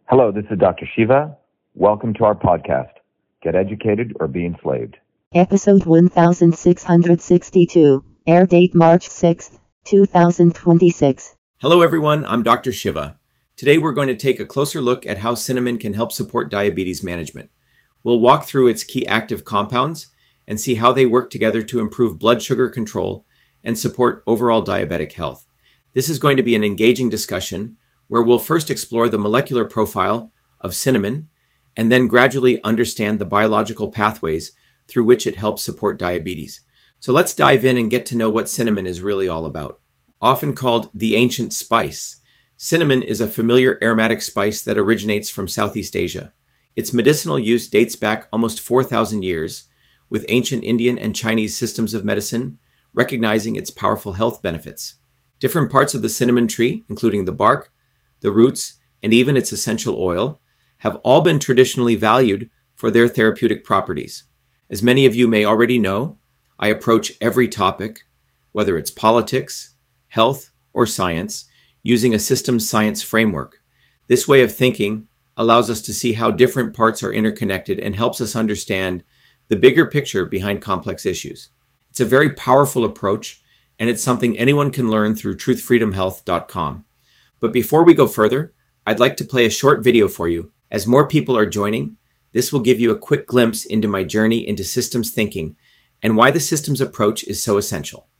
Hello, this is Dr. Shiva. Welcome to our podcast, Get Educated or Be Enslaved. Episode 1662, air date March 6, 2026. Hello everyone, I'm Dr. Shiva. Today we're going to take a closer look at how cinnamon can help support diabetes management. We'll walk through its key active compounds and see how they work together to improve blood sugar control and support overall diabetic health. This is going to be an engaging discussion where we'll first explore the molecular profile of cinnamon and then gradually understand the biological pathways through which it helps support diabetes. So let's dive in and get to know what cinnamon is really all about. Often called the ancient spice, cinnamon is a familiar aromatic spice that originates from Southeast Asia. Its medicinal use dates back almost 4,000 years, with ancient Indian and Chinese systems of medicine recognizing its powerful health benefits. Different parts of the cinnamon tree, including the bark, the roots, and even its essential oil, have all been traditionally valued for their therapeutic properties. As many of you may already know, I approach every topic, whether it's politics, health, or science, using a systems science framework. This way of thinking allows us to see how different parts are interconnected and helps us understand the bigger picture behind complex issues. It's a very powerful approach, and it's something anyone can learn through truthfreedomhealth.com. But before we go further, I'd like to play a short video for you. As more people are joining, this will give you a quick glimpse into my journey into systems thinking and why the systems approach is so essential.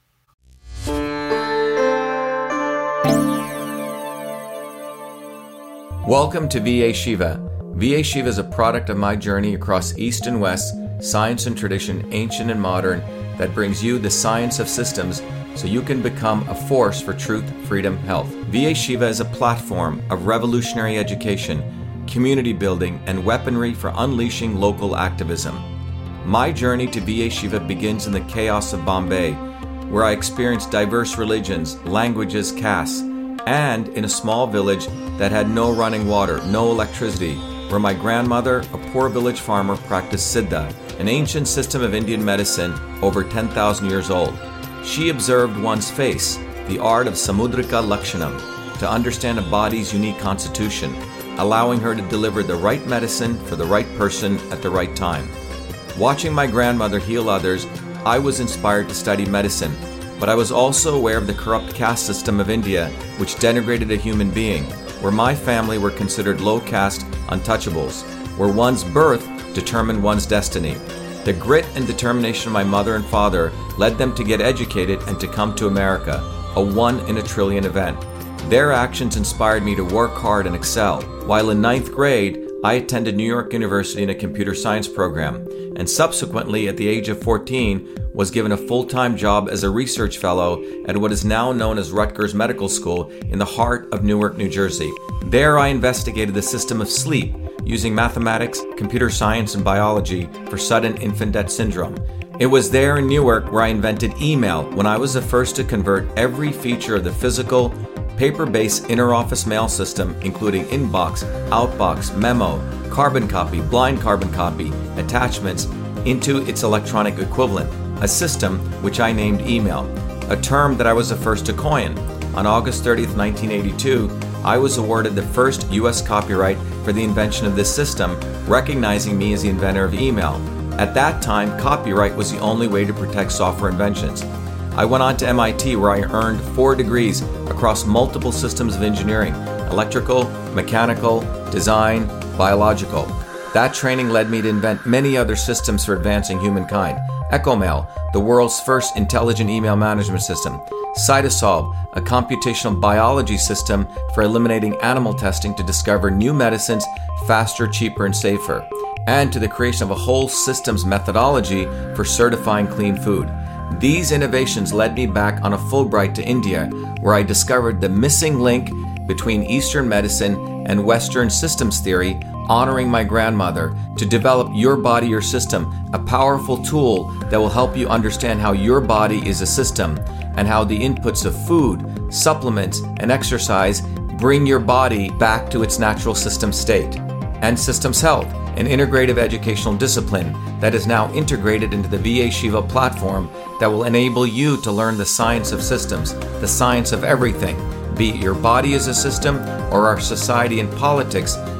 Welcome to VA Shiva. VA Shiva is a product of my journey across East and West, science and tradition, ancient and modern, that brings you the science of systems so you can become a force for truth, freedom, health. VA Shiva is a platform of revolutionary education, community building, and weaponry for unleashing local activism. My journey to VA Shiva begins in the chaos of Bombay, where I experienced diverse religions, languages, castes, and in a small village that had no running water, no electricity, where my grandmother, a poor village farmer, practiced Siddha, an ancient system of Indian medicine over 10,000 years old. She observed one's face, the art of Samudrika Lakshanam, to understand a body's unique constitution, allowing her to deliver the right medicine for the right person at the right time. Watching my grandmother heal others, I was inspired to study medicine, but I was also aware of the corrupt caste system of India, which denigrated a human being, where my family were considered low caste untouchables, where one's birth determined one's destiny. The grit and determination of my mother and father led them to get educated and to come to America, a 1 in a trillion event. Their actions inspired me to work hard and excel. While in 9th grade, I attended New York University in a computer science program, and subsequently at the age of 14 was given a full-time job as a research fellow at what is now known as Rutgers Medical School in the heart of Newark, New Jersey. There I investigated the system of sleep using mathematics, computer science, and biology for sudden infant death syndrome. It was there in Newark where I invented email, when I was the first to convert every feature of the physical, paper-based interoffice mail system, including inbox, outbox, memo, carbon copy, blind carbon copy, attachments, into its electronic equivalent, a system which I named email, a term that I was the first to coin. On August 30th, 1982, I was awarded the first U.S. copyright for the invention of this system, recognizing me as the inventor of email. At that time, copyright was the only way to protect software inventions. I went on to MIT, where I earned 4 degrees across multiple systems of engineering: electrical, mechanical, design, biological. That training led me to invent many other systems for advancing humankind. EchoMail, the world's first intelligent email management system. Cytosolve, a computational biology system for eliminating animal testing to discover new medicines faster, cheaper, and safer. And to the creation of a whole systems methodology for certifying clean food. These innovations led me back on a Fulbright to India, where I discovered the missing link between Eastern medicine and Western systems theory, honoring my grandmother, to develop Your Body, Your System, a powerful tool that will help you understand how your body is a system and how the inputs of food, supplements, and exercise bring your body back to its natural system state. And Systems Health, an integrative educational discipline that is now integrated into the VA Shiva platform that will enable you to learn the science of systems, the science of everything, be it your body as a system or our society and politics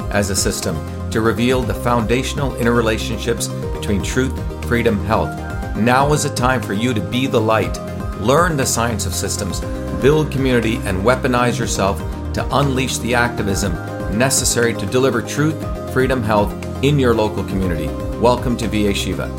as a system to reveal the foundational interrelationships between truth, freedom, health. Now is the time for you to be the light, learn the science of systems, build community, and weaponize yourself to unleash the activism necessary to deliver truth, freedom, health in your local community. Welcome to VA Shiva.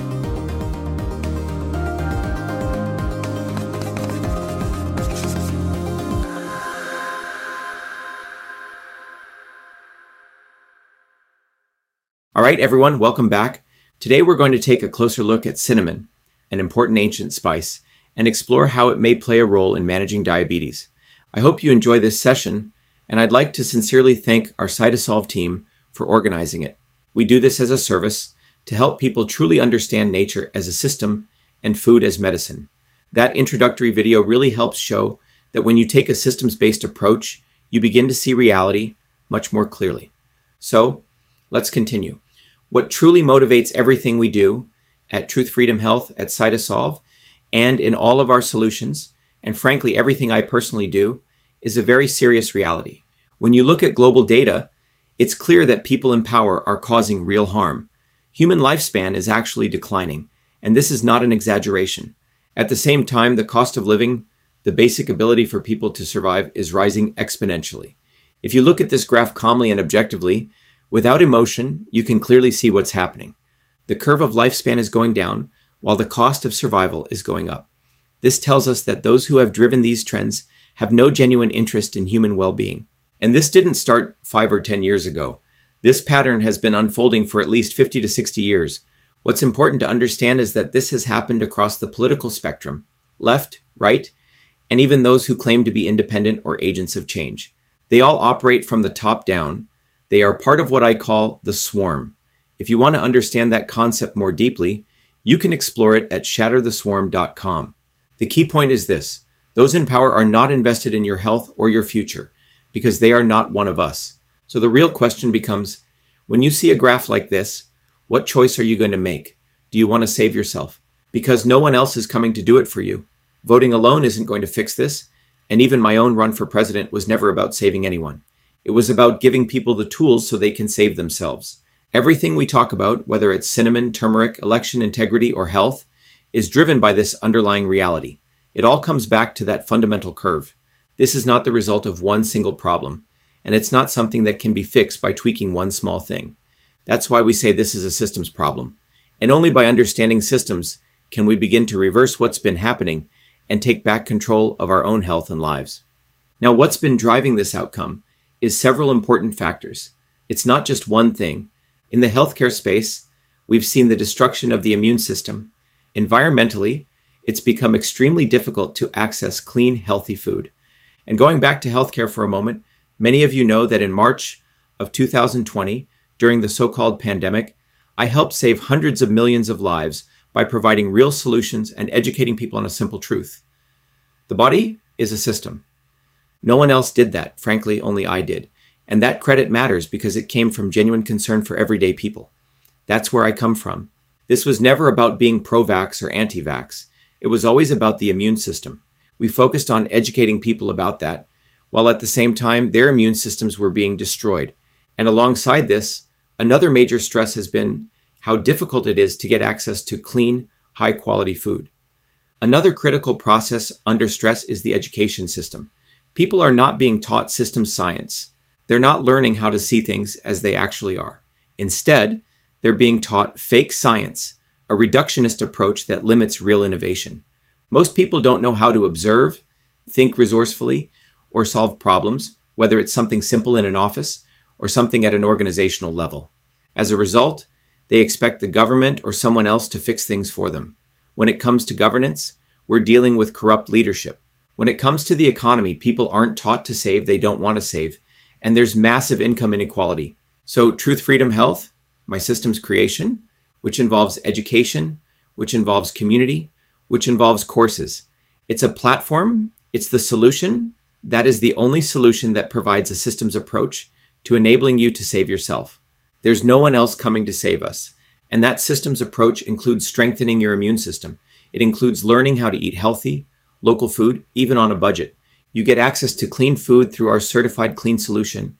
All right, everyone, welcome back. Today we're going to take a closer look at cinnamon, an important ancient spice, and explore how it may play a role in managing diabetes. I hope you enjoy this session, and I'd like to sincerely thank our Cytosolve team for organizing it. We do this as a service to help people truly understand nature as a system and food as medicine. That introductory video really helps show that when you take a systems-based approach, you begin to see reality much more clearly. So, let's continue. What truly motivates everything we do at Truth Freedom Health at Cytosolve and in all of our solutions, and frankly, everything I personally do, is a very serious reality. When you look at global data, it's clear that people in power are causing real harm. Human lifespan is actually declining, and this is not an exaggeration. At the same time, the cost of living, the basic ability for people to survive, is rising exponentially. If you look at this graph calmly and objectively, without emotion, you can clearly see what's happening. The curve of lifespan is going down, while the cost of survival is going up. This tells us that those who have driven these trends have no genuine interest in human well-being. And this didn't start 5 or 10 years ago. This pattern has been unfolding for at least 50 to 60 years. What's important to understand is that this has happened across the political spectrum, left, right, and even those who claim to be independent or agents of change. They all operate from the top down. They are part of what I call the swarm. If you want to understand that concept more deeply, you can explore it at shattertheswarm.com. The key point is this: those in power are not invested in your health or your future because they are not one of us. So the real question becomes, when you see a graph like this, what choice are you going to make? Do you want to save yourself? Because no one else is coming to do it for you. Voting alone isn't going to fix this, and even my own run for president was never about saving anyone. It was about giving people the tools so they can save themselves. Everything we talk about, whether it's cinnamon, turmeric, election integrity, or health, is driven by this underlying reality. It all comes back to that fundamental curve. This is not the result of one single problem, and it's not something that can be fixed by tweaking one small thing. That's why we say this is a systems problem. And only by understanding systems can we begin to reverse what's been happening and take back control of our own health and lives. Now, what's been driving this outcome is several important factors. It's not just one thing. In the healthcare space, we've seen the destruction of the immune system. Environmentally, it's become extremely difficult to access clean, healthy food. And going back to healthcare for a moment, many of you know that in March of 2020, during the so-called pandemic, I helped save hundreds of millions of lives by providing real solutions and educating people on a simple truth. The body is a system. No one else did that. Frankly, only I did. And that credit matters because it came from genuine concern for everyday people. That's where I come from. This was never about being pro-vax or anti-vax. It was always about the immune system. We focused on educating people about that, while at the same time, their immune systems were being destroyed. And alongside this, another major stress has been how difficult it is to get access to clean, high-quality food. Another critical process under stress is the education system. People are not being taught systems science. They're not learning how to see things as they actually are. Instead, they're being taught fake science, a reductionist approach that limits real innovation. Most people don't know how to observe, think resourcefully, or solve problems, whether it's something simple in an office or something at an organizational level. As a result, they expect the government or someone else to fix things for them. When it comes to governance, we're dealing with corrupt leadership. When it comes to the economy, people aren't taught to save, they don't want to save. And there's massive income inequality. So Truth Freedom Health, my systems creation, which involves education, which involves community, which involves courses. It's a platform, it's the solution. That is the only solution that provides a systems approach to enabling you to save yourself. There's no one else coming to save us. And that systems approach includes strengthening your immune system. It includes learning how to eat healthy, local food, even on a budget. You get access to clean food through our certified clean solution,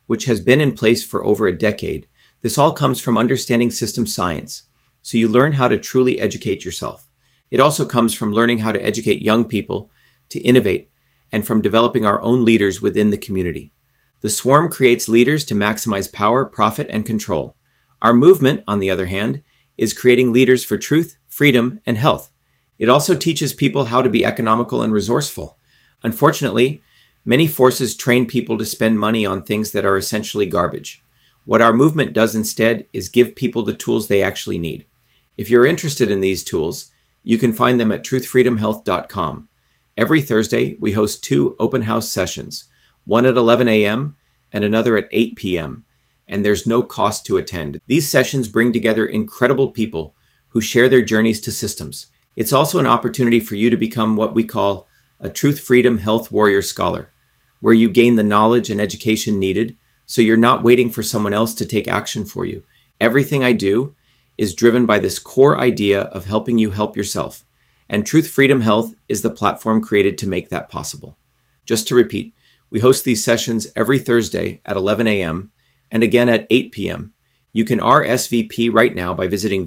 which has been in place for over a decade. This all comes from understanding systems science, so you learn how to truly educate yourself. It also comes from learning how to educate young people to innovate and from developing our own leaders within the community. The swarm creates leaders to maximize power, profit, and control. Our movement, on the other hand, is creating leaders for truth, freedom, and health. It also teaches people how to be economical and resourceful. Unfortunately, many forces train people to spend money on things that are essentially garbage. What our movement does instead is give people the tools they actually need. If you're interested in these tools, you can find them at truthfreedomhealth.com. Every Thursday, we host 2 open house sessions, one at 11 a.m. and another at 8 p.m., and there's no cost to attend. These sessions bring together incredible people who share their journeys to systems. It's also an opportunity for you to become what we call a Truth Freedom Health Warrior Scholar, where you gain the knowledge and education needed so you're not waiting for someone else to take action for you. Everything I do is driven by this core idea of helping you help yourself, and Truth Freedom Health is the platform created to make that possible. Just to repeat, we host these sessions every Thursday at 11 a.m. and again at 8 p.m. You can RSVP right now by visiting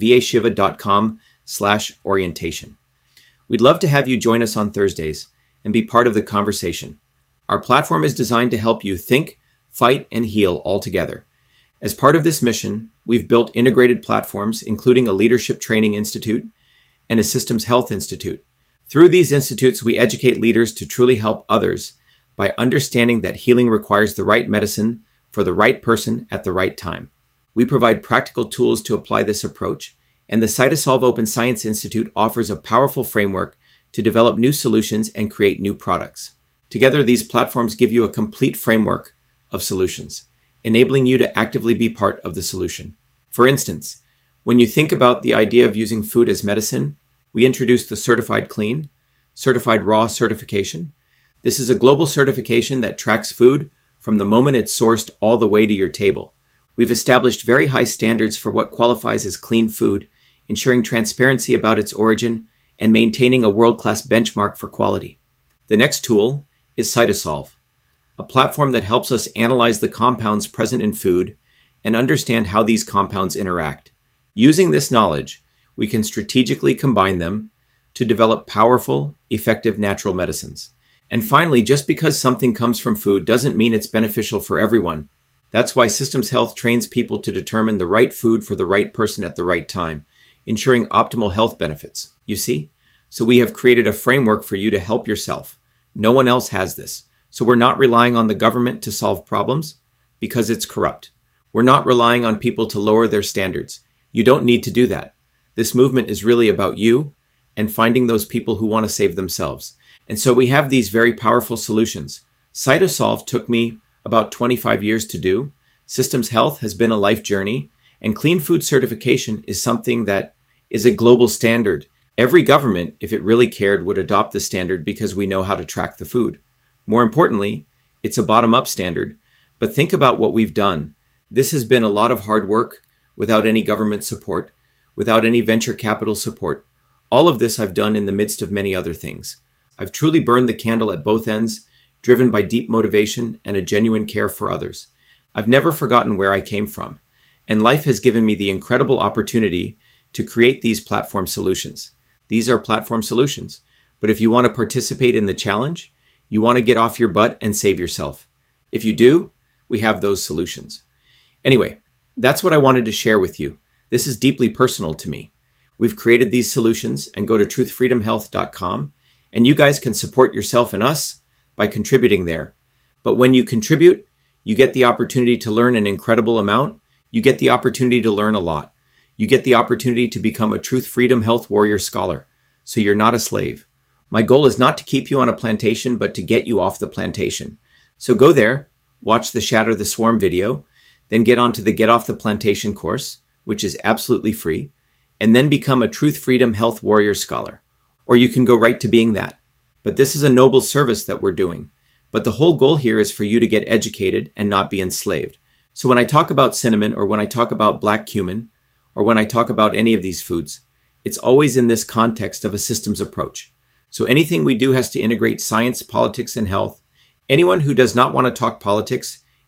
vashiva.com/orientation. We'd love to have you join us on Thursdays and be part of the conversation. Our platform is designed to help you think, fight, and heal all together. As part of this mission, we've built integrated platforms, including a leadership training institute and a systems health institute. Through these institutes, we educate leaders to truly help others by understanding that healing requires the right medicine for the right person at the right time. We provide practical tools to apply this approach, and the Cytosolve Open Science Institute offers a powerful framework to develop new solutions and create new products. Together, these platforms give you a complete framework of solutions, enabling you to actively be part of the solution. For instance, when you think about the idea of using food as medicine, we introduced the Certified Clean, Certified Raw certification. This is a global certification that tracks food from the moment it's sourced all the way to your table. We've established very high standards for what qualifies as clean food, ensuring transparency about its origin and maintaining a world-class benchmark for quality. The next tool is Cytosolve, a platform that helps us analyze the compounds present in food and understand how these compounds interact. Using this knowledge, we can strategically combine them to develop powerful, effective natural medicines. And finally, just because something comes from food doesn't mean it's beneficial for everyone. That's why Systems Health trains people to determine the right food for the right person at the right time, ensuring optimal health benefits. You see? So we have created a framework for you to help yourself. No one else has this. So we're not relying on the government to solve problems because it's corrupt. We're not relying on people to lower their standards. You don't need to do that. This movement is really about you and finding those people who want to save themselves. And so we have these very powerful solutions. Cytosolve took me about 25 years to do. Systems Health has been a life journey, and clean food certification is something that is a global standard. Every government, if it really cared, would adopt the standard because we know how to track the food. More importantly, it's a bottom-up standard. But think about what we've done. This has been a lot of hard work without any government support, without any venture capital support. All of this I've done in the midst of many other things. I've truly burned the candle at both ends, driven by deep motivation and a genuine care for others. I've never forgotten where I came from, and life has given me the incredible opportunity to create these platform solutions. These are platform solutions, but if you want to participate in the challenge, you want to get off your butt and save yourself. If you do, we have those solutions. Anyway, that's what I wanted to share with you. This is deeply personal to me. We've created these solutions, and go to truthfreedomhealth.com, and you guys can support yourself and us by contributing there. But when you contribute, you get the opportunity to learn an incredible amount. You get the opportunity to learn a lot. You get the opportunity to become a Truth Freedom Health Warrior Scholar, so you're not a slave. My goal is not to keep you on a plantation, but to get you off the plantation. So go there, watch the Shatter the Swarm video, then get onto the Get Off the Plantation course, which is absolutely free, and then become a Truth Freedom Health Warrior Scholar. Or you can go right to being that. But this is a noble service that we're doing. But the whole goal here is for you to get educated and not be enslaved. So when I talk about cinnamon, or when I talk about black cumin, or when I talk about any of these foods, it's always in this context of a systems approach. So anything we do has to integrate science, politics, and health. Anyone who does not want to talk politics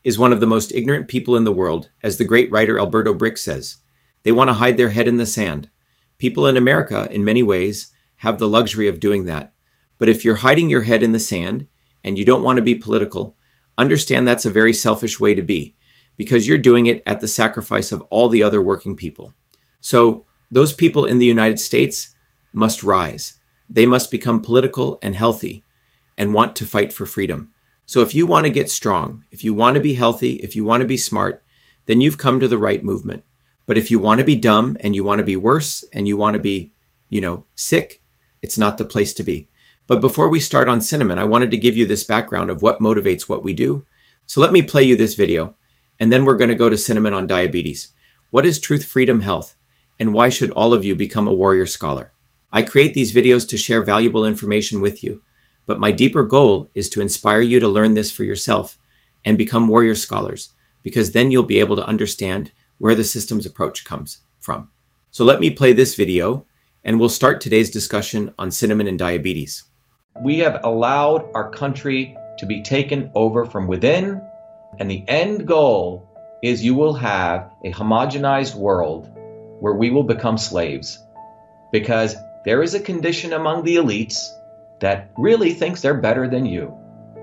is one of the most ignorant people in the world, as the great writer Alberto Brick says. They want to hide their head in the sand. People in America, in many ways, have the luxury of doing that. But if you're hiding your head in the sand and you don't want to be political, understand that's a very selfish way to be, because you're doing it at the sacrifice of all the other working people. So those people in the United States must rise. They must become political and healthy and want to fight for freedom. So if you want to get strong, if you want to be healthy, if you want to be smart, then you've come to the right movement. But if you want to be dumb and you want to be worse and you want to be, sick, it's not the place to be. But before we start on Cinnamon, I wanted to give you this background of what motivates what we do. So let me play you this video, and then we're going to go to Cinnamon on diabetes. What is Truth, Freedom, Health? And why should all of you become a warrior scholar? I create these videos to share valuable information with you, but my deeper goal is to inspire you to learn this for yourself and become warrior scholars, because then you'll be able to understand where the systems approach comes from. So let me play this video, and we'll start today's discussion on cinnamon and diabetes. We have allowed our country to be taken over from within, and the end goal is you will have a homogenized world where we will become slaves, because there is a condition among the elites that really thinks they're better than you,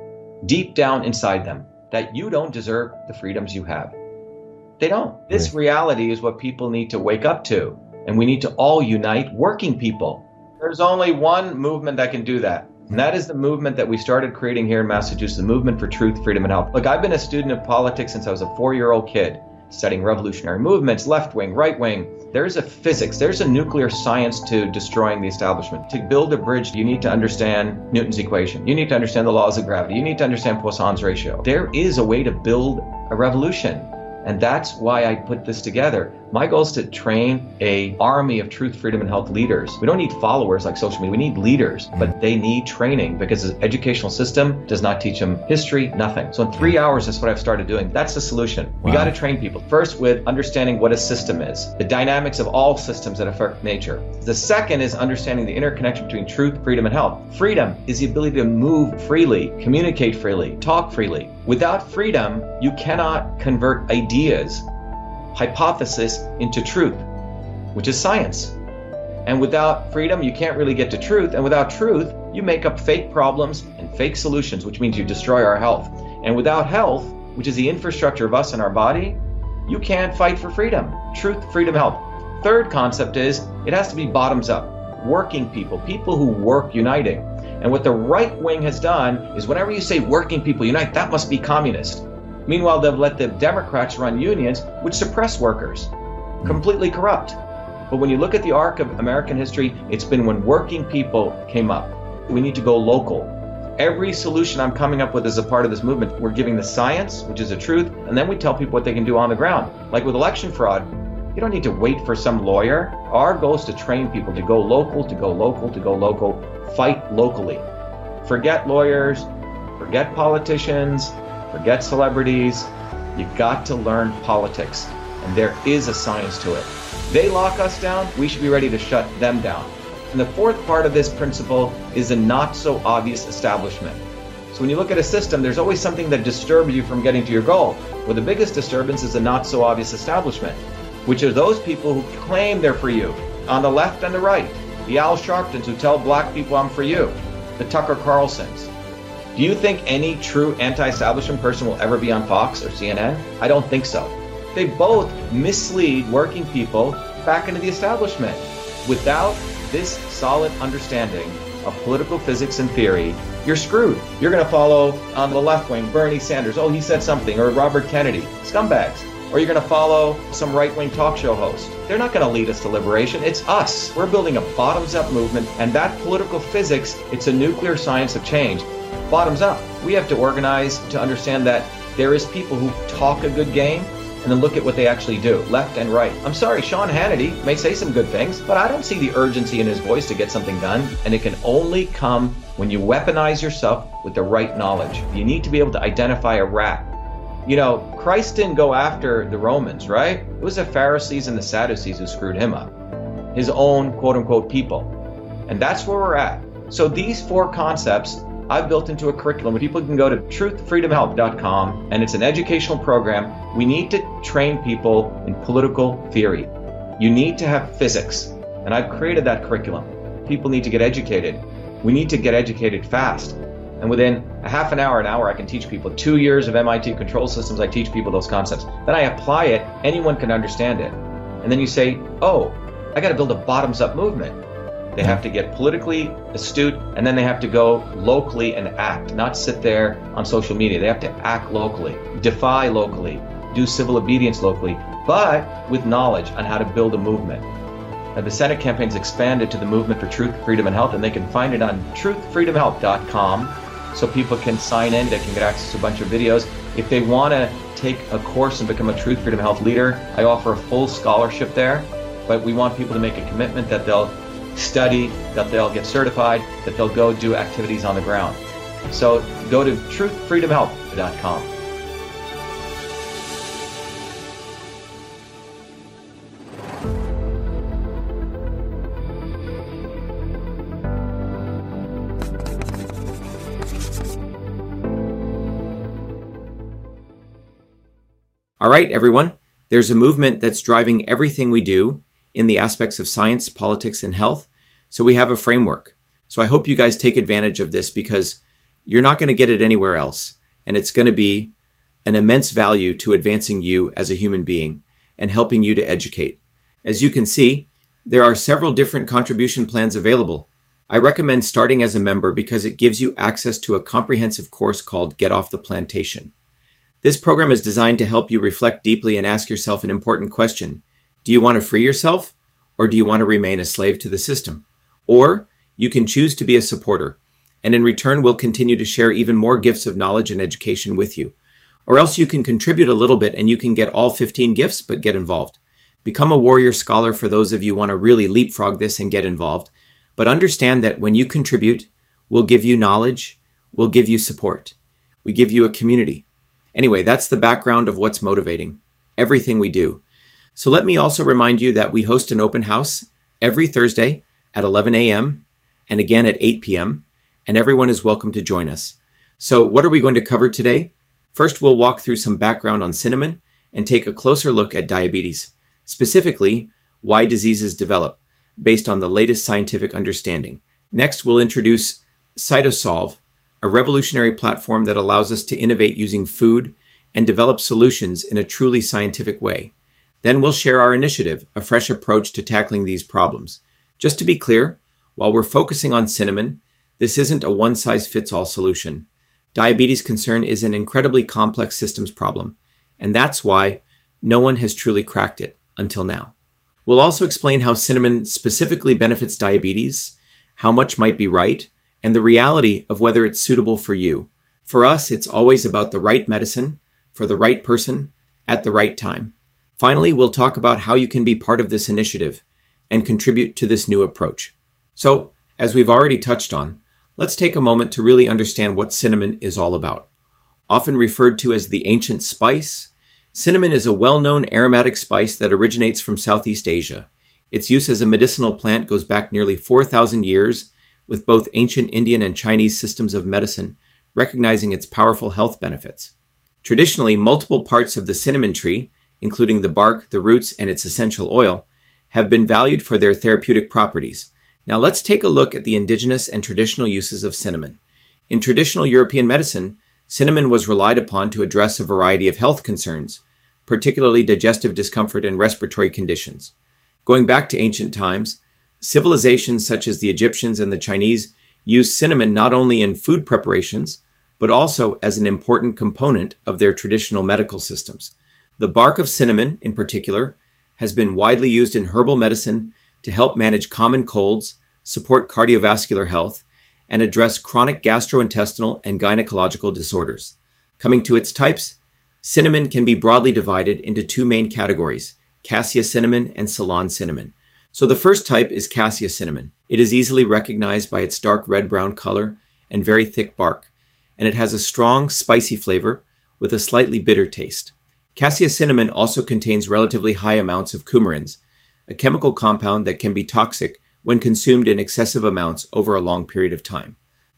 deep down inside them, that you don't deserve the freedoms you have. They don't. This reality is what people need to wake up to, and we need to all unite working people. There's only one movement that can do that, and that is the movement that we started creating here in Massachusetts, the Movement for Truth, Freedom, and Health. Look, I've been a student of politics since I was a 4-year-old kid, studying revolutionary movements, left wing, right wing. There's a physics, there's a nuclear science to destroying the establishment. To build a bridge, you need to understand Newton's equation. You need to understand the laws of gravity. You need to understand Poisson's ratio. There is a way to build a revolution. And that's why I put this together. My goal is to train an army of truth, freedom, and health leaders. We don't need followers like social media. We need leaders, but they need training because the educational system does not teach them history, nothing. So in 3 hours, that's what I've started doing. That's the solution. We got to train people. First, with understanding what a system is, the dynamics of all systems that affect nature. The second is understanding the interconnection between truth, freedom, and health. Freedom is the ability to move freely, communicate freely, talk freely. Without freedom, you cannot convert ideas, hypothesis into truth, which is science. And without freedom, you can't really get to truth. And without truth, you make up fake problems and fake solutions, which means you destroy our health. And without health, which is the infrastructure of us and our body, you can't fight for freedom. Truth, freedom, health. Third concept is it has to be bottoms up. Working people, people who work uniting. And what the right wing has done is whenever you say working people unite, that must be communist. Meanwhile, they've let the Democrats run unions, which suppress workers, completely corrupt. But when you look at the arc of American history, it's been when working people came up. We need to go local. Every solution I'm coming up with as a part of this movement, we're giving the science, which is the truth, and then we tell people what they can do on the ground. Like with election fraud, you don't need to wait for some lawyer. Our goal is to train people to go local, to go local, to go local, fight locally. Forget lawyers, forget politicians, forget celebrities. You've got to learn politics, and there is a science to it. They lock us down, we should be ready to shut them down. And the fourth part of this principle is a not so obvious establishment. So when you look at a system, there's always something that disturbs you from getting to your goal. Well, the biggest disturbance is a not so obvious establishment, which are those people who claim they're for you, on the left and the right. The Al Sharptons who tell black people I'm for you, the Tucker Carlsons. Do you think any true anti-establishment person will ever be on Fox or CNN? I don't think so. They both mislead working people back into the establishment. Without this solid understanding of political physics and theory, you're screwed. You're going to follow on the left wing, Bernie Sanders, oh, he said something, or Robert Kennedy, scumbags. Or you're going to follow some right-wing talk show host. They're not going to lead us to liberation. It's us. We're building a bottoms-up movement, and that political physics, it's a nuclear science of change. Bottoms up. We have to organize to understand that there is people who talk a good game and then look at what they actually do, left and right. I'm sorry, Sean Hannity may say some good things, but I don't see the urgency in his voice to get something done, and it can only come when you weaponize yourself with the right knowledge. You need to be able to identify a rat. You know, Christ didn't go after the Romans, right? It was the Pharisees and the Sadducees who screwed him up. His own quote-unquote people. And that's where we're at. So these four concepts I've built into a curriculum where people can go to truthfreedomhealth.com, and it's an educational program. We need to train people in political theory. You need to have physics, and I've created that curriculum. People need to get educated. We need to get educated fast. And within a half an hour, I can teach people. 2 years of MIT control systems, I teach people those concepts. Then I apply it, anyone can understand it. And then you say, oh, I got to build a bottoms-up movement. They have to get politically astute, and then they have to go locally and act, not sit there on social media. They have to act locally, defy locally, do civil obedience locally, but with knowledge on how to build a movement. Now, the Senate campaign's expanded to the Movement for Truth, Freedom, and Health, and they can find it on truthfreedomhealth.com, so people can sign in, they can get access to a bunch of videos. If they want to take a course and become a Truth, Freedom, Health leader, I offer a full scholarship there, but we want people to make a commitment that they'll study, that they'll get certified, that they'll go do activities on the ground. So go to truthfreedomhealth.com. All right, everyone. There's a movement that's driving everything we do in the aspects of science, politics, and health. So we have a framework. So I hope you guys take advantage of this, because you're not going to get it anywhere else. And it's going to be an immense value to advancing you as a human being and helping you to educate. As you can see, there are several different contribution plans available. I recommend starting as a member because it gives you access to a comprehensive course called Get Off the Plantation. This program is designed to help you reflect deeply and ask yourself an important question. Do you want to free yourself, or do you want to remain a slave to the system? Or you can choose to be a supporter, and in return we'll continue to share even more gifts of knowledge and education with you. Or else you can contribute a little bit and you can get all 15 gifts, but get involved. Become a warrior scholar for those of you who want to really leapfrog this and get involved. But understand that when you contribute, we'll give you knowledge, we'll give you support. We give you a community. Anyway, that's the background of what's motivating everything we do. So let me also remind you that we host an open house every Thursday at 11 a.m. and again at 8 p.m. and everyone is welcome to join us. So what are we going to cover today? First, we'll walk through some background on cinnamon and take a closer look at diabetes, specifically why diseases develop based on the latest scientific understanding. Next, we'll introduce CytoSolve, a revolutionary platform that allows us to innovate using food and develop solutions in a truly scientific way. Then we'll share our initiative, a fresh approach to tackling these problems. Just to be clear, while we're focusing on cinnamon, this isn't a one-size-fits-all solution. Diabetes concern is an incredibly complex systems problem, and that's why no one has truly cracked it until now. We'll also explain how cinnamon specifically benefits diabetes, how much might be right, and the reality of whether it's suitable for you. For us, it's always about the right medicine for the right person at the right time. Finally, we'll talk about how you can be part of this initiative and contribute to this new approach. So, as we've already touched on, let's take a moment to really understand what cinnamon is all about. Often referred to as the ancient spice, cinnamon is a well-known aromatic spice that originates from Southeast Asia. Its use as a medicinal plant goes back nearly 4,000 years, with both ancient Indian and Chinese systems of medicine recognizing its powerful health benefits. Traditionally, multiple parts of the cinnamon tree, including the bark, the roots, and its essential oil, have been valued for their therapeutic properties. Now let's take a look at the indigenous and traditional uses of cinnamon. In traditional European medicine, cinnamon was relied upon to address a variety of health concerns, particularly digestive discomfort and respiratory conditions. Going back to ancient times, civilizations such as the Egyptians and the Chinese used cinnamon not only in food preparations, but also as an important component of their traditional medical systems. The bark of cinnamon, in particular, has been widely used in herbal medicine to help manage common colds, support cardiovascular health, and address chronic gastrointestinal and gynecological disorders. Coming to its types, cinnamon can be broadly divided into two main categories, cassia cinnamon and Ceylon cinnamon. So the first type is cassia cinnamon. It is easily recognized by its dark red-brown color and very thick bark, and it has a strong, spicy flavor with a slightly bitter taste. Cassia cinnamon also contains relatively high amounts of coumarins, a chemical compound that can be toxic when consumed in excessive amounts over a long period of time.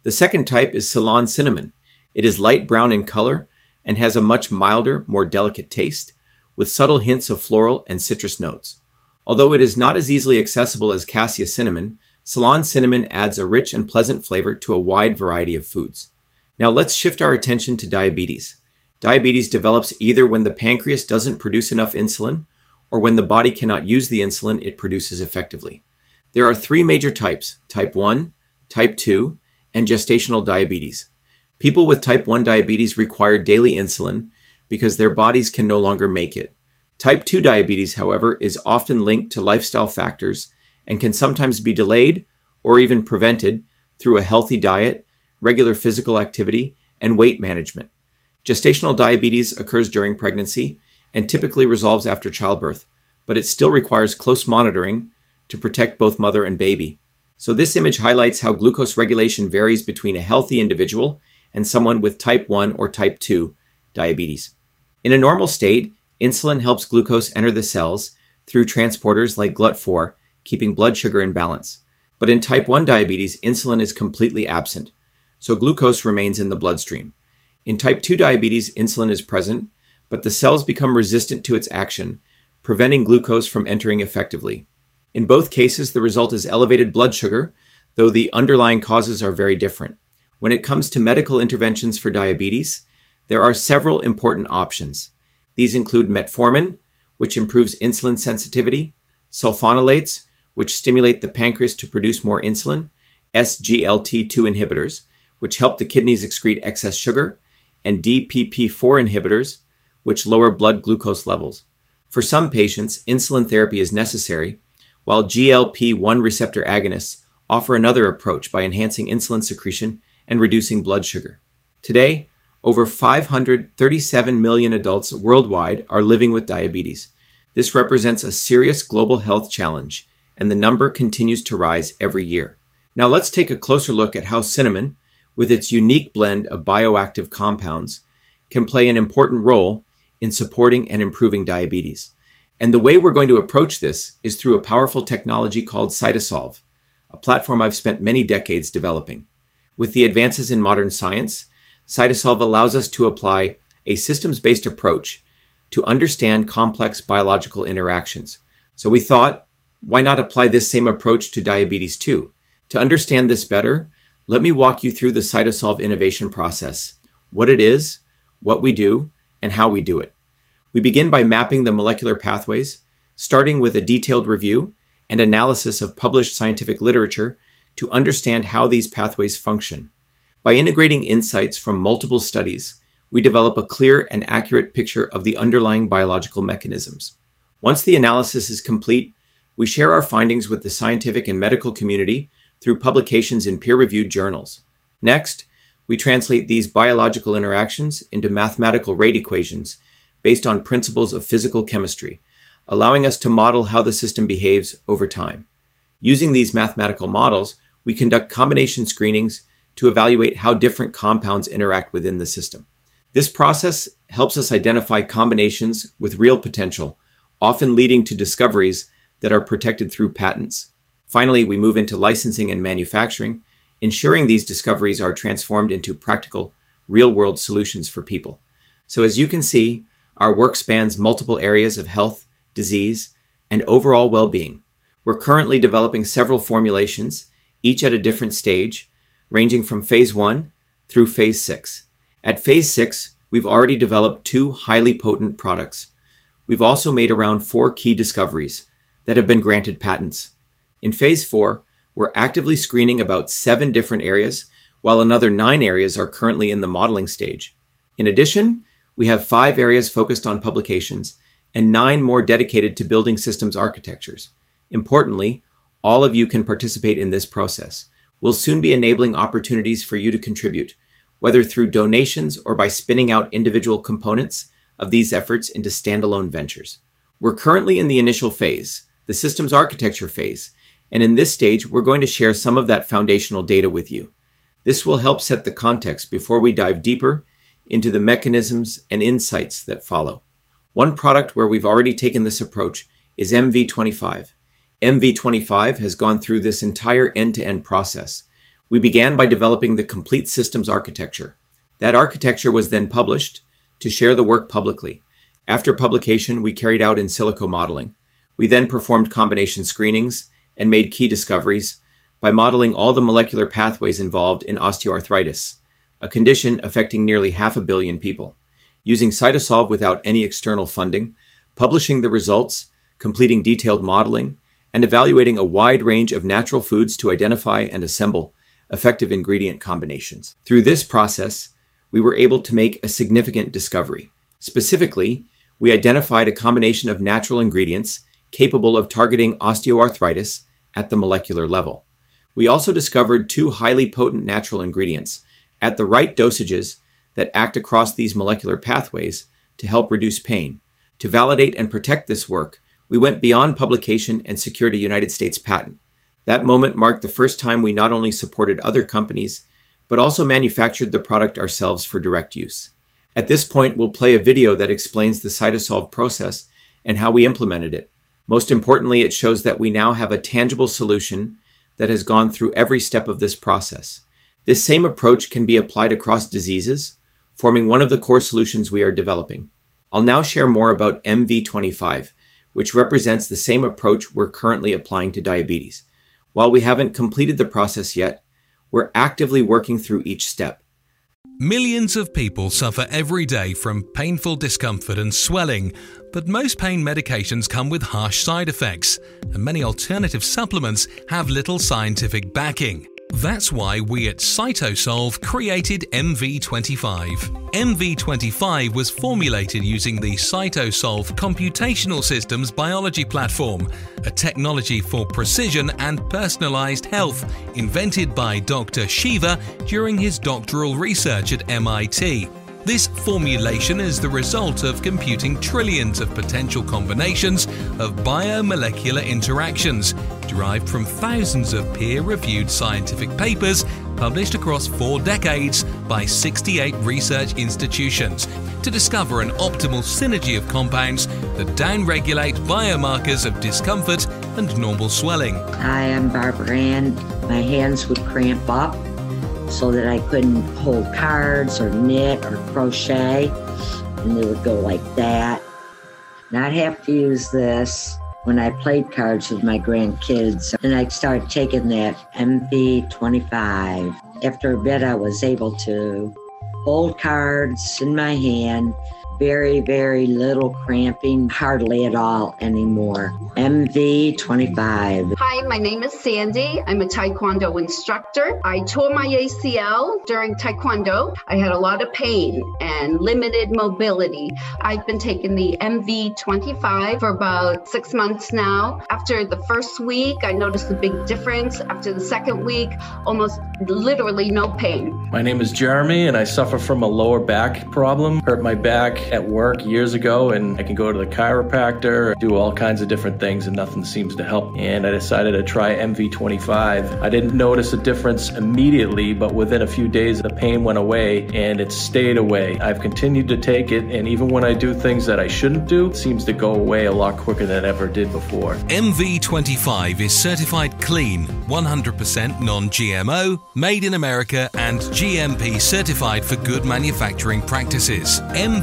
The second type is Ceylon cinnamon. It is light brown in color and has a much milder, more delicate taste, with subtle hints of floral and citrus notes. Although it is not as easily accessible as cassia cinnamon, Ceylon cinnamon adds a rich and pleasant flavor to a wide variety of foods. Now let's shift our attention to diabetes. Diabetes develops either when the pancreas doesn't produce enough insulin or when the body cannot use the insulin it produces effectively. There are three major types: type 1, type 2, and gestational diabetes. People with type 1 diabetes require daily insulin because their bodies can no longer make it. Type 2 diabetes, however, is often linked to lifestyle factors and can sometimes be delayed or even prevented through a healthy diet, regular physical activity, and weight management. Gestational diabetes occurs during pregnancy and typically resolves after childbirth, but it still requires close monitoring to protect both mother and baby. So this image highlights how glucose regulation varies between a healthy individual and someone with type 1 or type 2 diabetes. In a normal state, insulin helps glucose enter the cells through transporters like GLUT4, keeping blood sugar in balance. But in type 1 diabetes, insulin is completely absent, so glucose remains in the bloodstream. In type 2 diabetes, insulin is present, but the cells become resistant to its action, preventing glucose from entering effectively. In both cases, the result is elevated blood sugar, though the underlying causes are very different. When it comes to medical interventions for diabetes, there are several important options. These include metformin, which improves insulin sensitivity, sulfonolates, which stimulate the pancreas to produce more insulin, SGLT2 inhibitors, which help the kidneys excrete excess sugar, and DPP4 inhibitors, which lower blood glucose levels. For some patients, insulin therapy is necessary, while GLP-1 receptor agonists offer another approach by enhancing insulin secretion and reducing blood sugar. Today, over 537 million adults worldwide are living with diabetes. This represents a serious global health challenge, and the number continues to rise every year. Now let's take a closer look at how cinnamon, with its unique blend of bioactive compounds, can play an important role in supporting and improving diabetes. And the way we're going to approach this is through a powerful technology called CytoSolve, a platform I've spent many decades developing. With the advances in modern science, CytoSolve allows us to apply a systems-based approach to understand complex biological interactions. So we thought, why not apply this same approach to diabetes too? To understand this better, let me walk you through the CytoSolve innovation process, what it is, what we do, and how we do it. We begin by mapping the molecular pathways, starting with a detailed review and analysis of published scientific literature to understand how these pathways function. By integrating insights from multiple studies, we develop a clear and accurate picture of the underlying biological mechanisms. Once the analysis is complete, we share our findings with the scientific and medical community through publications in peer-reviewed journals. Next, we translate these biological interactions into mathematical rate equations based on principles of physical chemistry, allowing us to model how the system behaves over time. Using these mathematical models, we conduct combination screenings to evaluate how different compounds interact within the system. This process helps us identify combinations with real potential, often leading to discoveries that are protected through patents. Finally, we move into licensing and manufacturing, ensuring these discoveries are transformed into practical, real-world solutions for people. So as you can see, our work spans multiple areas of health, disease, and overall well-being. We're currently developing several formulations, each at a different stage, ranging from phase 1 through phase 6. At phase 6, we've already developed 2 highly potent products. We've also made around 4 key discoveries that have been granted patents. In phase 4, we're actively screening about 7 different areas, while another 9 areas are currently in the modeling stage. In addition, we have 5 areas focused on publications and 9 more dedicated to building systems architectures. Importantly, all of you can participate in this process. We'll soon be enabling opportunities for you to contribute, whether through donations or by spinning out individual components of these efforts into standalone ventures. We're currently in the initial phase, the systems architecture phase, and in this stage, we're going to share some of that foundational data with you. This will help set the context before we dive deeper into the mechanisms and insights that follow. One product where we've already taken this approach is MV25. MV25 has gone through this entire end-to-end process. We began by developing the complete systems architecture. That architecture was then published to share the work publicly. After publication, we carried out in silico modeling. We then performed combination screenings and made key discoveries by modeling all the molecular pathways involved in osteoarthritis, a condition affecting nearly 500 million people. Using CytoSolve without any external funding, publishing the results, completing detailed modeling, and evaluating a wide range of natural foods to identify and assemble effective ingredient combinations. Through this process, we were able to make a significant discovery. Specifically, we identified a combination of natural ingredients capable of targeting osteoarthritis at the molecular level. We also discovered 2 highly potent natural ingredients at the right dosages that act across these molecular pathways to help reduce pain. To validate and protect this work, we went beyond publication and secured a United States patent. That moment marked the first time we not only supported other companies, but also manufactured the product ourselves for direct use. At this point, we'll play a video that explains the CytoSolve process and how we implemented it. Most importantly, it shows that we now have a tangible solution that has gone through every step of this process. This same approach can be applied across diseases, forming one of the core solutions we are developing. I'll now share more about MV25, which represents the same approach we're currently applying to diabetes. While we haven't completed the process yet, we're actively working through each step. Millions of people suffer every day from painful discomfort and swelling, but most pain medications come with harsh side effects, and many alternative supplements have little scientific backing. That's why we at CytoSolve created MV25. MV25 was formulated using the CytoSolve Computational Systems Biology Platform, a technology for precision and personalized health invented by Dr. Shiva during his doctoral research at MIT. This formulation is the result of computing trillions of potential combinations of biomolecular interactions derived from thousands of peer-reviewed scientific papers published across 4 decades by 68 research institutions to discover an optimal synergy of compounds that downregulate biomarkers of discomfort and normal swelling. Hi, I'm Barbara Ann. My hands would cramp up so that I couldn't hold cards or knit or crochet, and they would go like that. And I'd have to use this when I played cards with my grandkids, and I started taking that MV25. After a bit, I was able to hold cards in my hand, very, very little cramping, hardly at all anymore. MV25. Hi, my name is Sandy. I'm a Taekwondo instructor. I tore my ACL during Taekwondo. I had a lot of pain and limited mobility. I've been taking the MV25 for about 6 months now. After the first week, I noticed a big difference. After the second week, almost literally no pain. My name is Jeremy, and I suffer from a lower back problem. Hurt my back at work years ago, and I can go to the chiropractor, do all kinds of different things, and nothing seems to help. And I decided to try MV25. I didn't notice a difference immediately, but within a few days, the pain went away, and it stayed away. I've continued to take it, and even when I do things that I shouldn't do, it seems to go away a lot quicker than it ever did before. MV25 is certified clean, 100% non-GMO, made in America, and GMP certified for good manufacturing practices.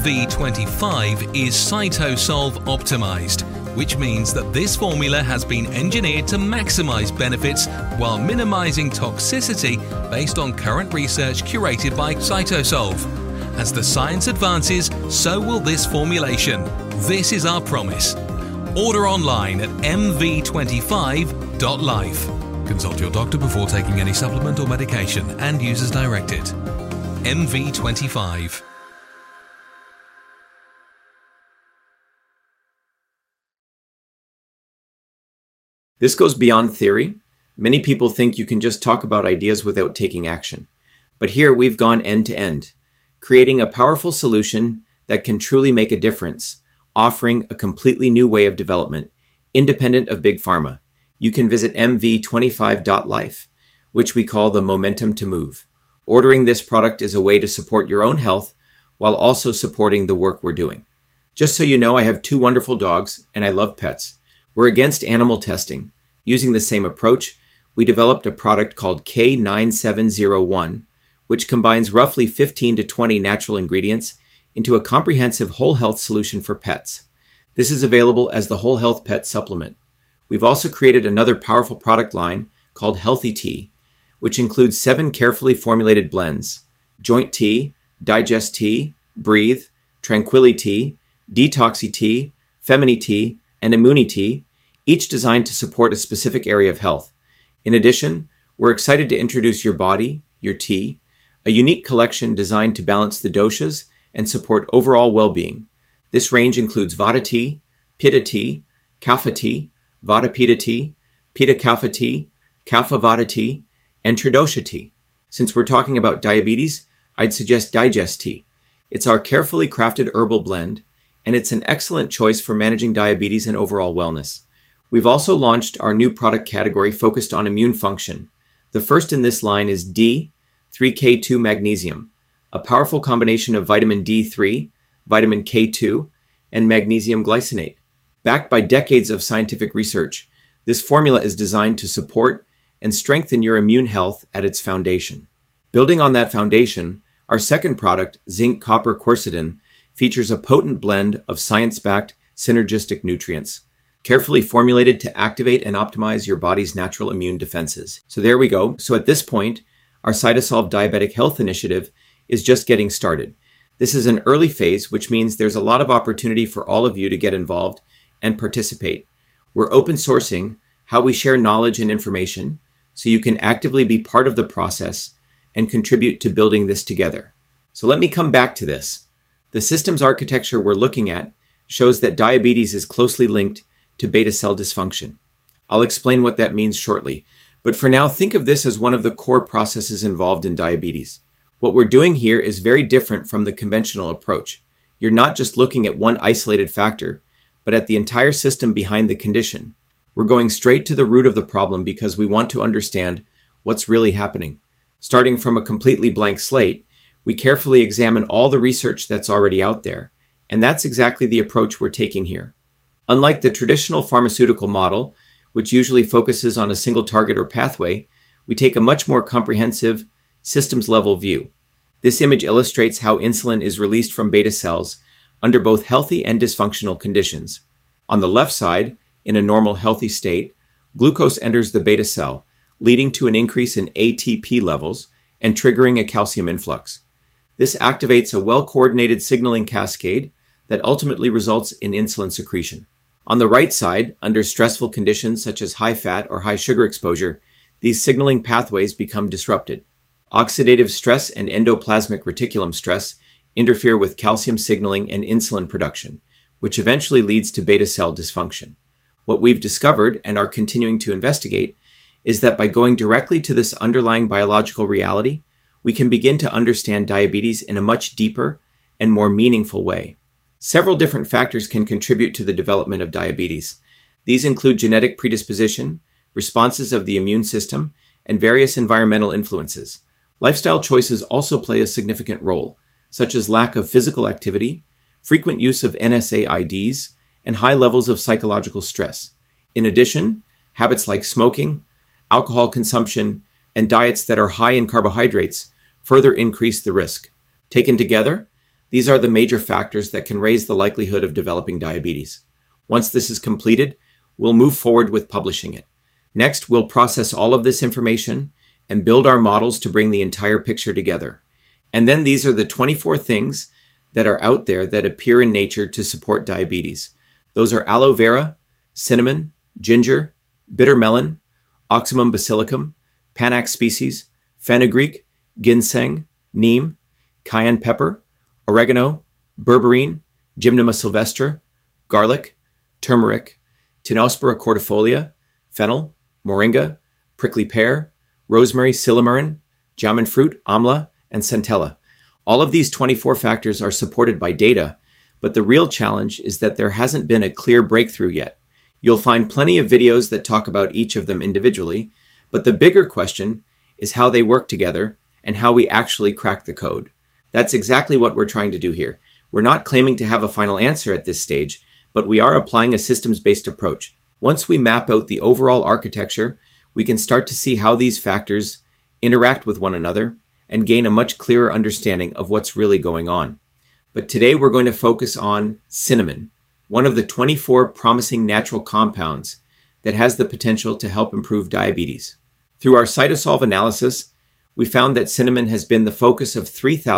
MV25 is CytoSolve optimized, which means that this formula has been engineered to maximize benefits while minimizing toxicity based on current research curated by CytoSolve. As the science advances, so will this formulation. This is our promise. Order online at mv25.life. Consult your doctor before taking any supplement or medication and use as directed. MV25. This goes beyond theory. Many people think you can just talk about ideas without taking action. But here we've gone end to end, creating a powerful solution that can truly make a difference, offering a completely new way of development, independent of Big Pharma. You can visit mv25.life, which we call the momentum to move. Ordering this product is a way to support your own health while also supporting the work we're doing. Just so you know, I have 2 wonderful dogs and I love pets. We're against animal testing. Using the same approach, we developed a product called K9701, which combines roughly 15 to 20 natural ingredients into a comprehensive whole health solution for pets. This is available as the Whole Health Pet Supplement. We've also created another powerful product line called Healthy Tea, which includes 7 carefully formulated blends: Joint Tea, Digest Tea, Breathe, Tranquility Tea, Detoxy Tea, Femini Tea, and Immuni Tea, each designed to support a specific area of health. In addition, we're excited to introduce Your Body, Your Tea, a unique collection designed to balance the doshas and support overall well-being. This range includes Vata Tea, Pitta Tea, Kapha Tea, Vata Pitta Tea, Pitta Kapha Tea, Kapha Vata Tea, and Tridosha Tea. Since we're talking about diabetes, I'd suggest Digest Tea. It's our carefully crafted herbal blend, and it's an excellent choice for managing diabetes and overall wellness. We've also launched our new product category focused on immune function. The first in this line is D3K2 Magnesium, a powerful combination of vitamin D3, vitamin K2, and magnesium glycinate. Backed by decades of scientific research, this formula is designed to support and strengthen your immune health at its foundation. Building on that foundation, our second product, Zinc Copper Quercetin, features a potent blend of science-backed synergistic nutrients, carefully formulated to activate and optimize your body's natural immune defenses. So there we go. So at this point, our Cytosolve Diabetic Health Initiative is just getting started. This is an early phase, which means there's a lot of opportunity for all of you to get involved and participate. We're open sourcing how we share knowledge and information so you can actively be part of the process and contribute to building this together. So let me come back to this. The systems architecture we're looking at shows that diabetes is closely linked to beta cell dysfunction. I'll explain what that means shortly, but for now, think of this as one of the core processes involved in diabetes. What we're doing here is very different from the conventional approach. You're not just looking at one isolated factor, but at the entire system behind the condition. We're going straight to the root of the problem because we want to understand what's really happening. Starting from a completely blank slate, we carefully examine all the research that's already out there, and that's exactly the approach we're taking here. Unlike the traditional pharmaceutical model, which usually focuses on a single target or pathway, we take a much more comprehensive, systems-level view. This image illustrates how insulin is released from beta cells under both healthy and dysfunctional conditions. On the left side, in a normal healthy state, glucose enters the beta cell, leading to an increase in ATP levels and triggering a calcium influx. This activates a well-coordinated signaling cascade that ultimately results in insulin secretion. On the right side, under stressful conditions such as high fat or high sugar exposure, these signaling pathways become disrupted. Oxidative stress and endoplasmic reticulum stress interfere with calcium signaling and insulin production, which eventually leads to beta cell dysfunction. What we've discovered and are continuing to investigate is that by going directly to this underlying biological reality, we can begin to understand diabetes in a much deeper and more meaningful way. Several different factors can contribute to the development of diabetes. These include genetic predisposition, responses of the immune system, and various environmental influences. Lifestyle choices also play a significant role, such as lack of physical activity, frequent use of NSAIDs, and high levels of psychological stress. In addition, habits like smoking, alcohol consumption, and diets that are high in carbohydrates further increase the risk. Taken together, these are the major factors that can raise the likelihood of developing diabetes. Once this is completed, we'll move forward with publishing it. Next, we'll process all of this information and build our models to bring the entire picture together. And then these are the 24 things that are out there that appear in nature to support diabetes. Those are aloe vera, cinnamon, ginger, bitter melon, Oxymum basilicum, Panax species, fenugreek, ginseng, neem, cayenne pepper, oregano, berberine, Gymnema sylvestre, garlic, turmeric, Tinospora cordifolia, fennel, moringa, prickly pear, rosemary, silymarin, jamun fruit, amla, and centella. All of these 24 factors are supported by data, but the real challenge is that there hasn't been a clear breakthrough yet. You'll find plenty of videos that talk about each of them individually, but the bigger question is how they work together and how we actually crack the code. That's exactly what we're trying to do here. We're not claiming to have a final answer at this stage, but we are applying a systems-based approach. Once we map out the overall architecture, we can start to see how these factors interact with one another and gain a much clearer understanding of what's really going on. But today we're going to focus on cinnamon, one of the 24 promising natural compounds that has the potential to help improve diabetes. Through our CytoSolve analysis, we found that cinnamon has been the focus of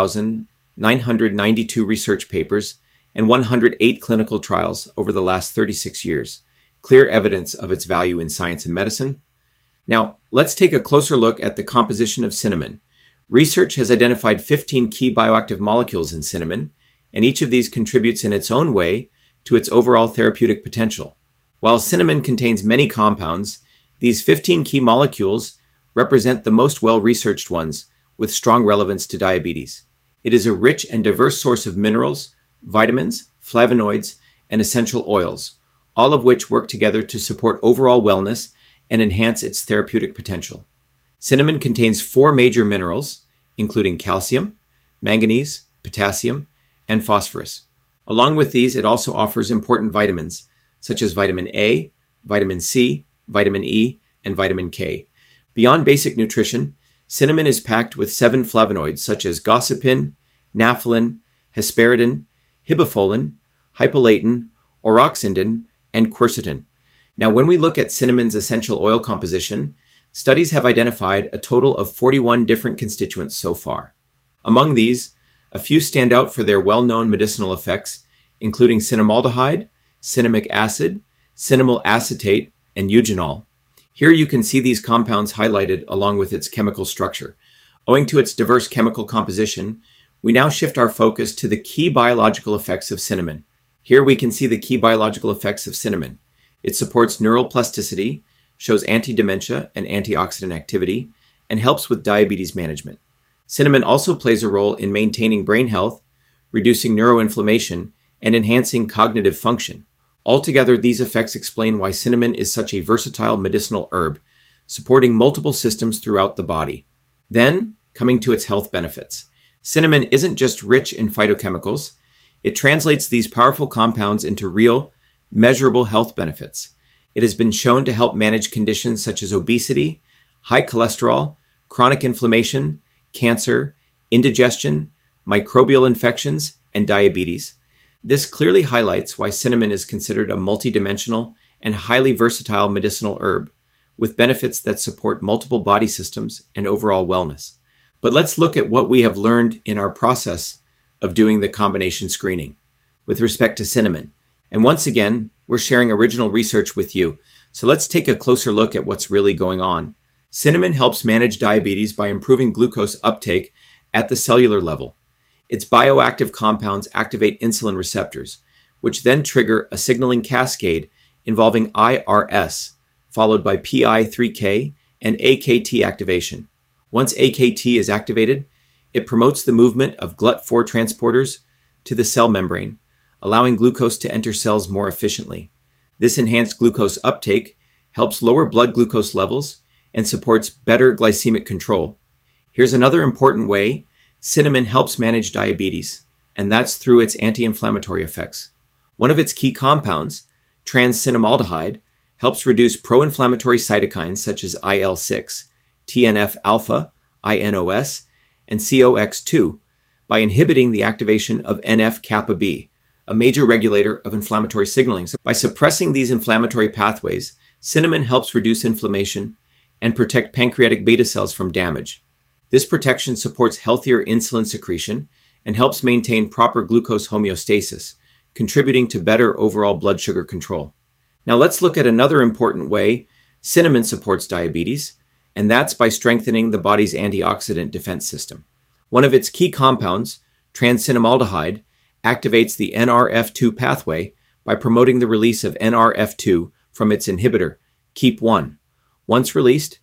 3,992 research papers and 108 clinical trials over the last 36 years, clear evidence of its value in science and medicine. Now, let's take a closer look at the composition of cinnamon. Research has identified 15 key bioactive molecules in cinnamon, and each of these contributes in its own way to its overall therapeutic potential. While cinnamon contains many compounds, these 15 key molecules represent the most well-researched ones with strong relevance to diabetes. It is a rich and diverse source of minerals, vitamins, flavonoids, and essential oils, all of which work together to support overall wellness and enhance its therapeutic potential. Cinnamon contains 4 major minerals, including calcium, manganese, potassium, and phosphorus. Along with these, it also offers important vitamins, such as vitamin A, vitamin C, vitamin E, and vitamin K. Beyond basic nutrition, cinnamon is packed with 7 flavonoids such as gossypin, naphthalene, hesperidin, hibofolin, hypolatin, oroxindin, and quercetin. Now, when we look at cinnamon's essential oil composition, studies have identified a total of 41 different constituents so far. Among these, a few stand out for their well-known medicinal effects, including cinnamaldehyde, cinnamic acid, cinnamyl acetate, and eugenol. Here you can see these compounds highlighted along with its chemical structure. Owing to its diverse chemical composition, we now shift our focus to the key biological effects of cinnamon. Here we can see the key biological effects of cinnamon. It supports neural plasticity, shows anti-dementia and antioxidant activity, and helps with diabetes management. Cinnamon also plays a role in maintaining brain health, reducing neuroinflammation, and enhancing cognitive function. Altogether, these effects explain why cinnamon is such a versatile medicinal herb, supporting multiple systems throughout the body. Then, coming to its health benefits. Cinnamon isn't just rich in phytochemicals, it translates these powerful compounds into real, measurable health benefits. It has been shown to help manage conditions such as obesity, high cholesterol, chronic inflammation, cancer, indigestion, microbial infections, and diabetes. This clearly highlights why cinnamon is considered a multidimensional and highly versatile medicinal herb, with benefits that support multiple body systems and overall wellness. But let's look at what we have learned in our process of doing the combination screening with respect to cinnamon. And once again, we're sharing original research with you. So let's take a closer look at what's really going on. Cinnamon helps manage diabetes by improving glucose uptake at the cellular level. Its bioactive compounds activate insulin receptors, which then trigger a signaling cascade involving IRS, followed by PI3K and AKT activation. Once AKT is activated, it promotes the movement of GLUT4 transporters to the cell membrane, allowing glucose to enter cells more efficiently. This enhanced glucose uptake helps lower blood glucose levels and supports better glycemic control. Here's another important way cinnamon helps manage diabetes, and that's through its anti-inflammatory effects. One of its key compounds, trans-cinnamaldehyde, helps reduce pro-inflammatory cytokines such as IL-6, TNF-alpha, INOS, and COX-2 by inhibiting the activation of NF-kappa B, a major regulator of inflammatory signaling. So by suppressing these inflammatory pathways, cinnamon helps reduce inflammation and protect pancreatic beta cells from damage. This protection supports healthier insulin secretion and helps maintain proper glucose homeostasis, contributing to better overall blood sugar control. Now let's look at another important way cinnamon supports diabetes, and that's by strengthening the body's antioxidant defense system. One of its key compounds, trans-cinnamaldehyde, activates the NRF2 pathway by promoting the release of NRF2 from its inhibitor, KEAP1. Once released,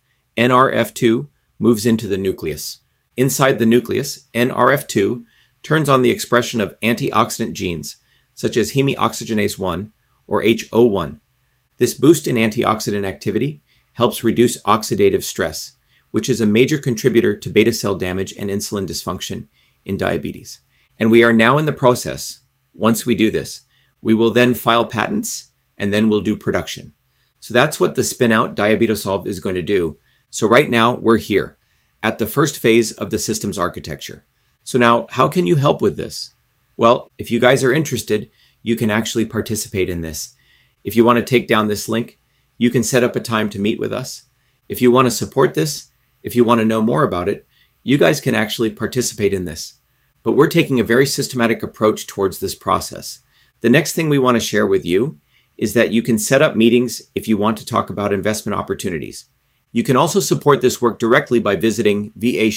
NRF2 moves into the nucleus. Inside the nucleus, NRF2 turns on the expression of antioxidant genes, such as hemioxygenase 1 or HO1. This boost in antioxidant activity helps reduce oxidative stress, which is a major contributor to beta cell damage and insulin dysfunction in diabetes. And we are now in the process. Once we do this, we will then file patents, and then we'll do production. So that's what the spin-out DiabetoSolve is going to do. So right now we're here at the first phase of the systems architecture. So now how can you help with this? Well, if you guys are interested, you can actually participate in this. If you want to take down this link, you can set up a time to meet with us. If you want to support this, if you want to know more about it, you guys can actually participate in this. But we're taking a very systematic approach towards this process. The next thing we want to share with you is that you can set up meetings if you want to talk about investment opportunities. You can also support this work directly by visiting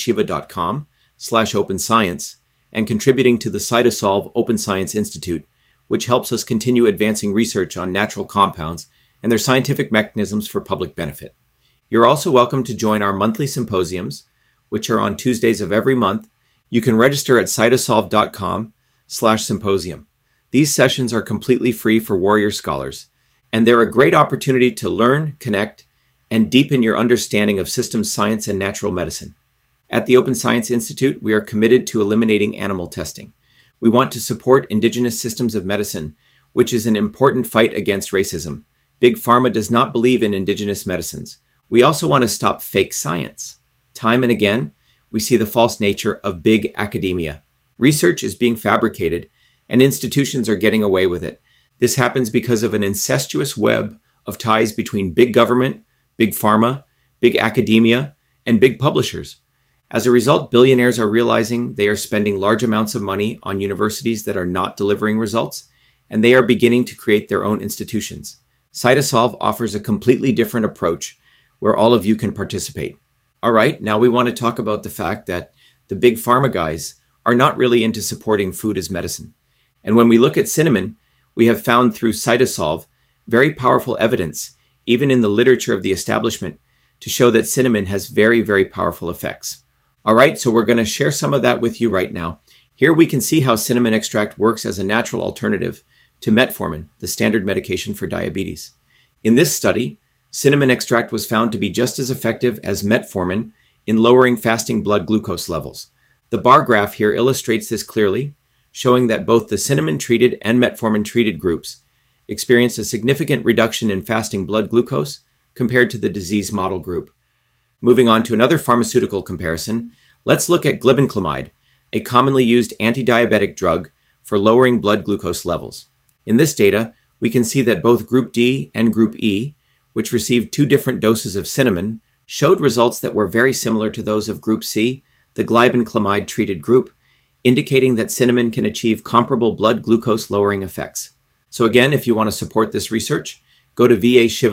vashiva.com/openscience and contributing to the CytoSolve Open Science Institute, which helps us continue advancing research on natural compounds and their scientific mechanisms for public benefit. You're also welcome to join our monthly symposiums, which are on Tuesdays of every month. You can register at cytosolve.com/symposium. These sessions are completely free for Warrior Scholars, and they're a great opportunity to learn, connect, and deepen your understanding of systems science and natural medicine. At the Open Science Institute, we are committed to eliminating animal testing. We want to support indigenous systems of medicine, which is an important fight against racism. Big Pharma does not believe in indigenous medicines. We also want to stop fake science. Time and again, we see the false nature of big academia. Research is being fabricated, and institutions are getting away with it. This happens because of an incestuous web of ties between big government, big pharma, big academia, and big publishers. As a result, billionaires are realizing they are spending large amounts of money on universities that are not delivering results, and they are beginning to create their own institutions. CytoSolve offers a completely different approach where all of you can participate. All right, now we want to talk about the fact that the big pharma guys are not really into supporting food as medicine. And when we look at cinnamon, we have found through CytoSolve very powerful evidence, even in the literature of the establishment, to show that cinnamon has very, very powerful effects. All right, so we're going to share some of that with you right now. Here we can see how cinnamon extract works as a natural alternative to metformin, the standard medication for diabetes. In this study, cinnamon extract was found to be just as effective as metformin in lowering fasting blood glucose levels. The bar graph here illustrates this clearly, showing that both the cinnamon-treated and metformin-treated groups experienced a significant reduction in fasting blood glucose compared to the disease model group. Moving on to another pharmaceutical comparison, let's look at glibenclamide, a commonly used anti-diabetic drug for lowering blood glucose levels. In this data, we can see that both Group D and Group E, which received 2 different doses of cinnamon, showed results that were very similar to those of Group C, the glibenclamide-treated group, indicating that cinnamon can achieve comparable blood glucose lowering effects. So again, if you want to support this research, go to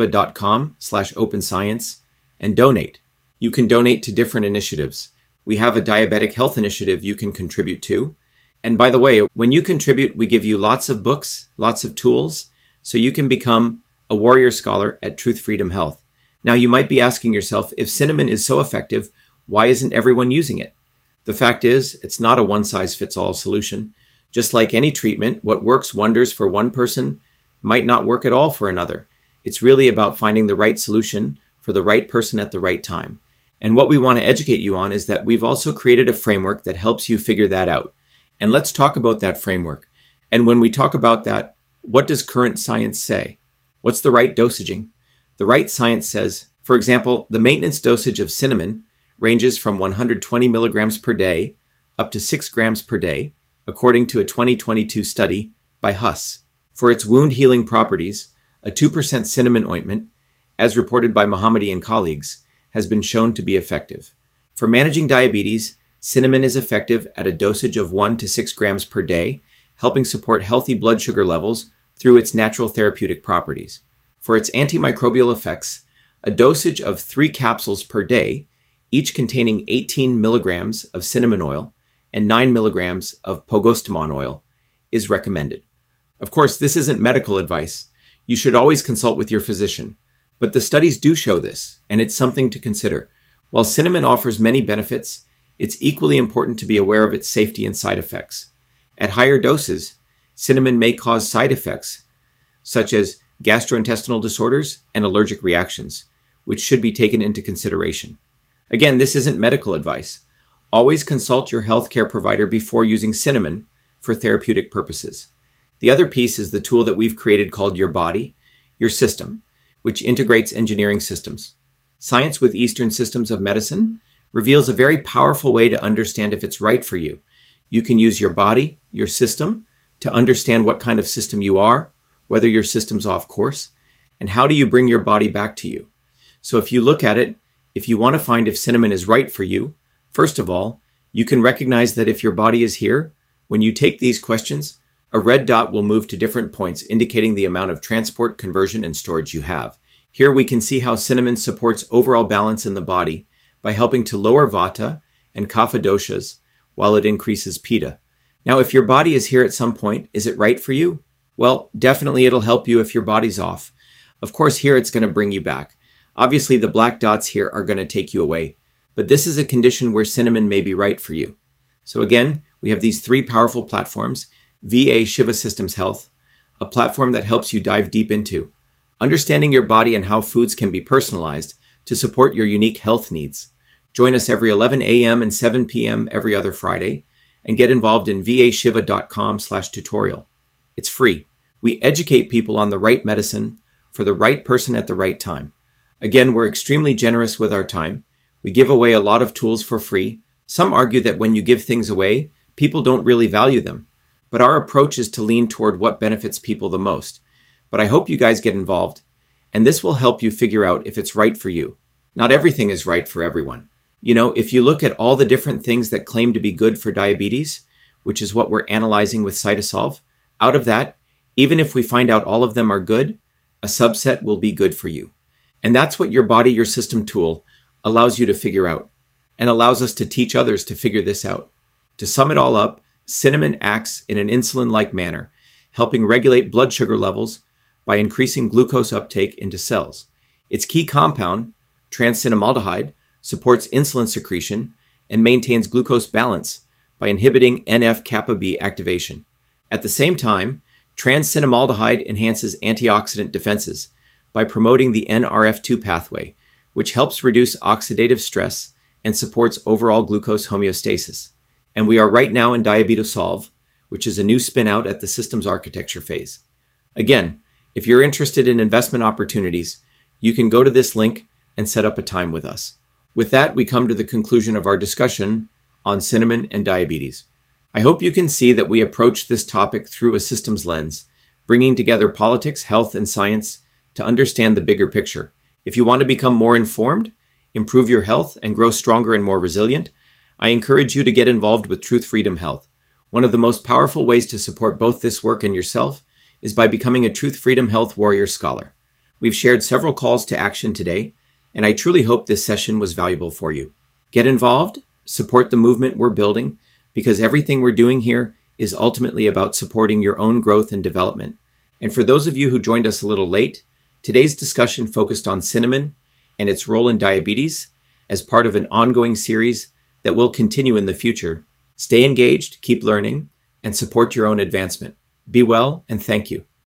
vashiva.com/openscience and donate. You can donate to different initiatives. We have a diabetic health initiative you can contribute to. And by the way, when you contribute, we give you lots of books, lots of tools, so you can become a warrior scholar at Truth Freedom Health. Now, you might be asking yourself, if cinnamon is so effective, why isn't everyone using it? The fact is, it's not a one-size-fits-all solution. Just like any treatment, what works wonders for one person might not work at all for another. It's really about finding the right solution for the right person at the right time. And what we want to educate you on is that we've also created a framework that helps you figure that out. And let's talk about that framework. And when we talk about that, what does current science say? What's the right dosaging? The right science says, for example, the maintenance dosage of cinnamon ranges from 120 milligrams per day up to 6 grams per day, according to a 2022 study by Huss. For its wound healing properties, a 2% cinnamon ointment, as reported by Mohammadi and colleagues, has been shown to be effective. For managing diabetes, cinnamon is effective at a dosage of 1 to 6 grams per day, helping support healthy blood sugar levels through its natural therapeutic properties. For its antimicrobial effects, a dosage of 3 capsules per day, each containing 18 milligrams of cinnamon oil and 9 milligrams of pogostemon oil, is recommended. Of course, this isn't medical advice. You should always consult with your physician. But the studies do show this, and it's something to consider. While cinnamon offers many benefits, it's equally important to be aware of its safety and side effects. At higher doses, cinnamon may cause side effects, such as gastrointestinal disorders and allergic reactions, which should be taken into consideration. Again, this isn't medical advice. Always consult your healthcare provider before using cinnamon for therapeutic purposes. The other piece is the tool that we've created called Your Body, Your System, which integrates engineering systems. Science with Eastern Systems of Medicine reveals a very powerful way to understand if it's right for you. You can use your body, your system, to understand what kind of system you are, whether your system's off course, and how do you bring your body back to you. So if you look at it, if you want to find if cinnamon is right for you, first of all, you can recognize that if your body is here, when you take these questions, a red dot will move to different points indicating the amount of transport, conversion, and storage you have. Here we can see how cinnamon supports overall balance in the body by helping to lower vata and kapha doshas while it increases pitta. Now, if your body is here at some point, is it right for you? Well, definitely it'll help you if your body's off. Of course, here it's going to bring you back. Obviously, the black dots here are going to take you away, but this is a condition where cinnamon may be right for you. So again, we have these three powerful platforms: VA Shiva Systems Health, a platform that helps you dive deep into understanding your body and how foods can be personalized to support your unique health needs. Join us every 11 a.m. and 7 p.m. every other Friday and get involved in vashiva.com/tutorial. It's free. We educate people on the right medicine for the right person at the right time. Again, we're extremely generous with our time. We give away a lot of tools for free. Some argue that when you give things away, people don't really value them. But our approach is to lean toward what benefits people the most. But I hope you guys get involved, and this will help you figure out if it's right for you. Not everything is right for everyone. You know, if you look at all the different things that claim to be good for diabetes, which is what we're analyzing with Cytosolve, out of that, even if we find out all of them are good, a subset will be good for you. And that's what your body, your system tool allows you to figure out, and allows us to teach others to figure this out. To sum it all up, cinnamon acts in an insulin-like manner, helping regulate blood sugar levels by increasing glucose uptake into cells. Its key compound, trans-cinnamaldehyde, supports insulin secretion and maintains glucose balance by inhibiting NF-kappa B activation. At the same time, trans-cinnamaldehyde enhances antioxidant defenses by promoting the NRF2 pathway, which helps reduce oxidative stress and supports overall glucose homeostasis. And we are right now in DiabetoSolve, which is a new spin-out at the systems architecture phase. Again, if you're interested in investment opportunities, you can go to this link and set up a time with us. With that, we come to the conclusion of our discussion on cinnamon and diabetes. I hope you can see that we approach this topic through a systems lens, bringing together politics, health, and science to understand the bigger picture. If you want to become more informed, improve your health, and grow stronger and more resilient, I encourage you to get involved with Truth Freedom Health. One of the most powerful ways to support both this work and yourself is by becoming a Truth Freedom Health Warrior Scholar. We've shared several calls to action today, and I truly hope this session was valuable for you. Get involved, support the movement we're building, because everything we're doing here is ultimately about supporting your own growth and development. And for those of you who joined us a little late, today's discussion focused on cinnamon and its role in diabetes as part of an ongoing series that will continue in the future. Stay engaged, keep learning, and support your own advancement. Be well, and thank you.